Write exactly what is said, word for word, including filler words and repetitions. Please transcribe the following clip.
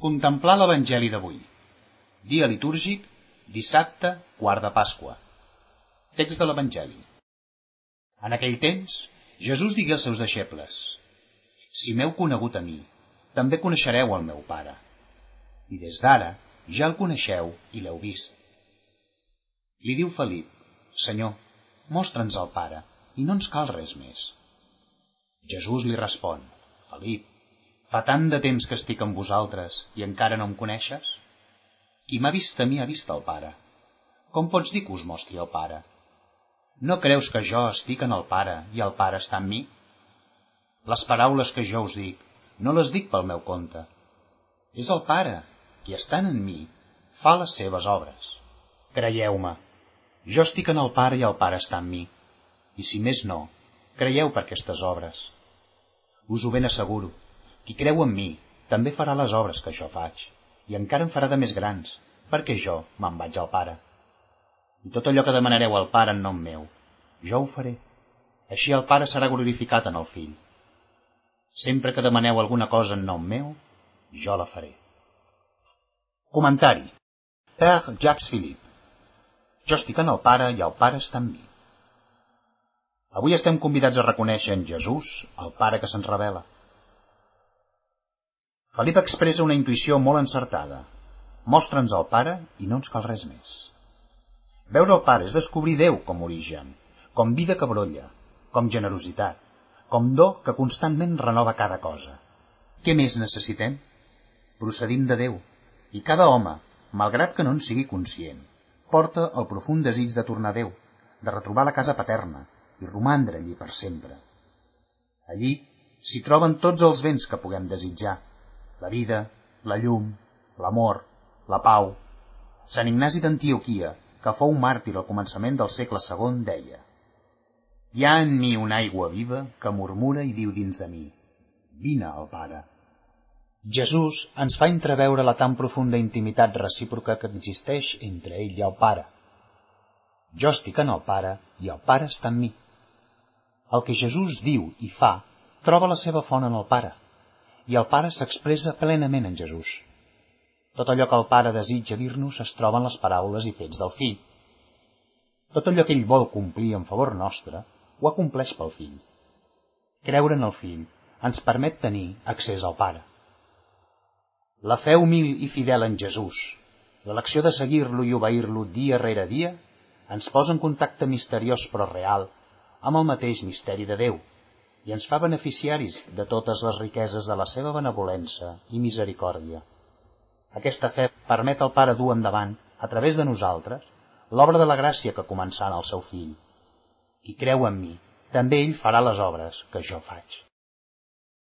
Contemplar l'Evangeli d'avui. Dia litúrgic, dissabte, quart de Pasqua. Text de l'Evangeli. En aquell temps, Jesús digué als seus deixebles: Si m'heu conegut a mi, també coneixereu el meu Pare. I des d'ara ja el coneixeu i l'heu vist. Li diu Felip: Senyor, mostra'ns el Pare, i no ens cal res més. Jesús li respon: Felip, fa tant de temps que estic amb vosaltres i encara no em coneixes? Qui m'ha vist a mi ha vist el Pare. Com pots dir que us mostri el Pare? No creus que jo estic en el Pare i el Pare està en mi? Les paraules que jo us dic, no les dic pel meu compte. És el Pare, qui estant en mi, fa les seves obres. Creieu-me, jo estic en el Pare i el Pare està en mi. I si més no, creieu per aquestes obres. Us ho ben asseguro, qui creu en mi també farà les obres que jo faig, i encara en farà de més grans, perquè jo me'n vaig al Pare. I tot allò que demanareu al Pare en nom meu, jo ho faré. Així el Pare serà glorificat en el Fill. Sempre que demaneu alguna cosa en nom meu, jo la faré. Comentari. Père Jacques Philippe. Jo estic en el Pare i el Pare està en mi. Avui estem convidats a reconèixer en Jesús el Pare que se'ns revela. Felip expressa una intuïció molt encertada. Mostra'ns el Pare i no ens cal res més. Veure el Pare és descobrir Déu com origen, com vida que brolla, com generositat, com do que constantment renova cada cosa. Què més necessitem? Procedim de Déu, i cada home, malgrat que no en sigui conscient, porta el profund desig de tornar a Déu, de retrobar la casa paterna i romandre allí per sempre. Allí s'hi troben tots els béns que puguem desitjar: la vida, la llum, l'amor, la pau. Sant Ignasi d'Antioquia, que fou màrtir al començament del segle segon, deia: Hi ha en mi una aigua viva que murmura i diu dins de mi: Vine al Pare. Jesús ens fa entreveure la tan profunda intimitat recíproca que existeix entre ell i el Pare. Jo estic en el Pare i el Pare està en mi. El que Jesús diu i fa troba la seva font en el Pare, i el Pare s'expressa plenament en Jesús. Tot allò que el Pare desitja dir-nos es troba en les paraules i fets del Fill. Tot allò que ell vol complir en favor nostre, ho acompleix pel Fill. Creure en el Fill ens permet tenir accés al Pare. La fe humil i fidel en Jesús, l'elecció de seguir-lo i obeir-lo dia rere dia, ens posa en contacte misteriós però real amb el mateix misteri de Déu i ens fa beneficiaris de totes les riqueses de la seva benevolença i misericòrdia. Aquesta fe permet al Pare dur endavant, a través de nosaltres, l'obra de la gràcia que començà en el seu Fill. Qui creu en mi, també ell farà les obres que jo faig.